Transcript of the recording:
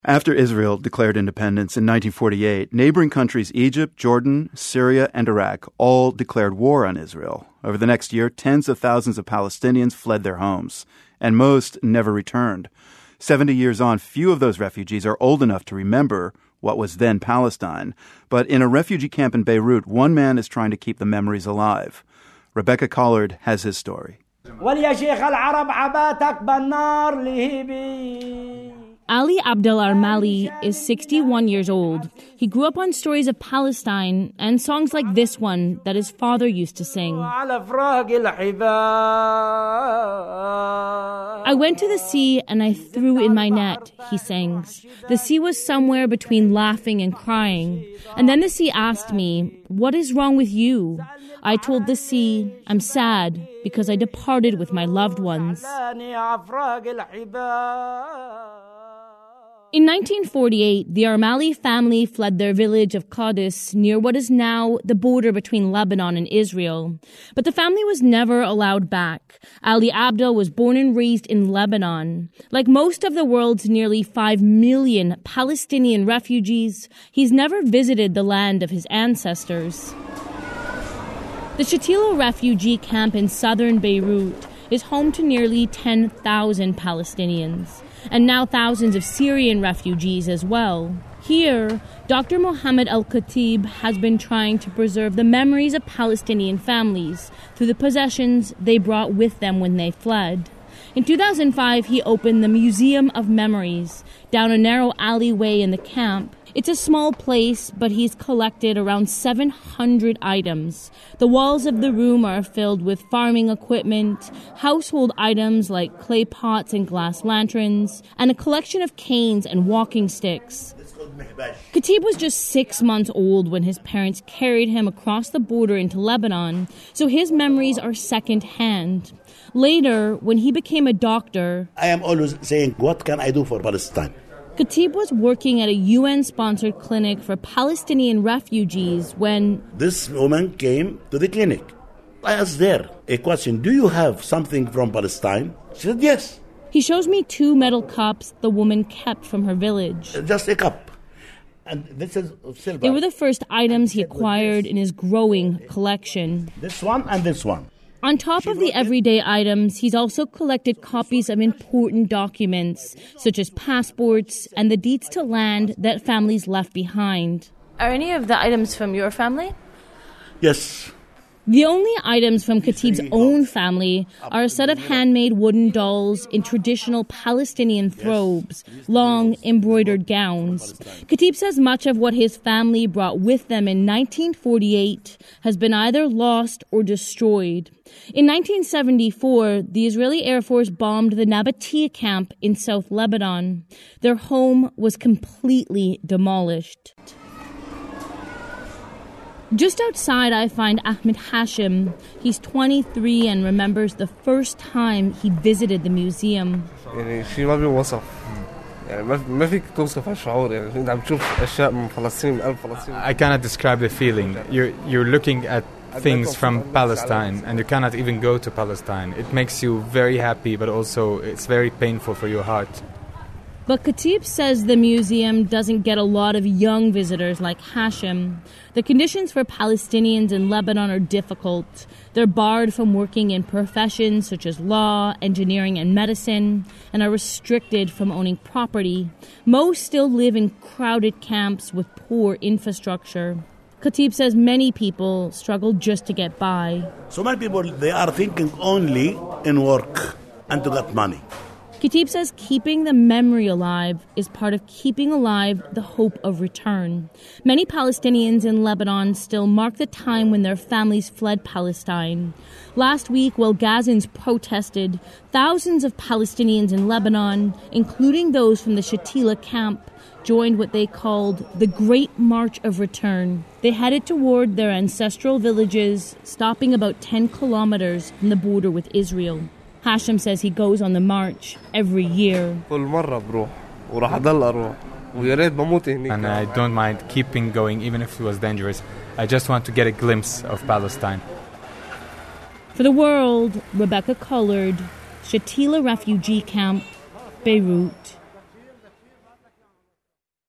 After Israel declared independence in 1948, neighboring countries Egypt, Jordan, Syria, and Iraq all declared war on Israel. Over the next year, tens of thousands of Palestinians fled their homes, and most never returned. 70 years on, few of those refugees are old enough to remember what was then Palestine. But in a refugee camp in Beirut, one man is trying to keep the memories alive. Rebecca Collard has his story. Ali Abdel Armali is 61 years old. He grew up on stories of Palestine and songs like this one that his father used to sing. I went to the sea and I threw in my net, he sings. The sea was somewhere between laughing and crying. And then the sea asked me, "What is wrong with you?" I told the sea, "I'm sad because I departed with my loved ones." In 1948, the Armali family fled their village of Qadis near what is now the border between Lebanon and Israel. But the family was never allowed back. Ali Abdel was born and raised in Lebanon. Like most of the world's nearly 5 million Palestinian refugees, he's never visited the land of his ancestors. The Shatila refugee camp in southern Beirut is home to nearly 10,000 Palestinians, and now thousands of Syrian refugees as well. Here, Dr. Mohammed Al-Khatib has been trying to preserve the memories of Palestinian families through the possessions they brought with them when they fled. In 2005, he opened the Museum of Memories down a narrow alleyway in the camp. It's a small place, but he's collected around 700 items. The walls of the room are filled with farming equipment, household items like clay pots and glass lanterns, and a collection of canes and walking sticks. Khatib was just 6 months old when his parents carried him across the border into Lebanon, so his memories are second-hand. Later, when he became a doctor, I am always saying, what can I do for Palestine? Khatib was working at a UN-sponsored clinic for Palestinian refugees when this woman came to the clinic. I asked her a question, do you have something from Palestine? She said, yes. He shows me 2 metal cups the woman kept from her village. Just a cup. And this is silver. They were the first items he acquired in his growing collection. This one and this one. On top of the everyday items, he's also collected copies of important documents, such as passports and the deeds to land that families left behind. Are any of the items from your family? Yes. The only items from Khatib's own family are a set of handmade wooden dolls in traditional Palestinian thobes, long embroidered gowns. Khatib says much of what his family brought with them in 1948 has been either lost or destroyed. In 1974, the Israeli Air Force bombed the Nabatea camp in South Lebanon. Their home was completely demolished. Just outside, I find Ahmed Hashim. He's 23 and remembers the first time he visited the museum. I cannot describe the feeling. You're looking at things from Palestine and you cannot even go to Palestine. It makes you very happy, but also it's very painful for your heart. But Khatib says the museum doesn't get a lot of young visitors like Hashim. The conditions for Palestinians in Lebanon are difficult. They're barred from working in professions such as law, engineering, and medicine, and are restricted from owning property. Most still live in crowded camps with poor infrastructure. Khatib says many people struggle just to get by. So many people, they are thinking only in work and to get money. Khatib says keeping the memory alive is part of keeping alive the hope of return. Many Palestinians in Lebanon still mark the time when their families fled Palestine. Last week, while Gazans protested, thousands of Palestinians in Lebanon, including those from the Shatila camp, joined what they called the Great March of Return. They headed toward their ancestral villages, stopping about 10 kilometers from the border with Israel. Hashim says he goes on the march every year. And I don't mind keeping going even if it was dangerous. I just want to get a glimpse of Palestine. For the World, Rebecca Collard, Shatila Refugee Camp, Beirut.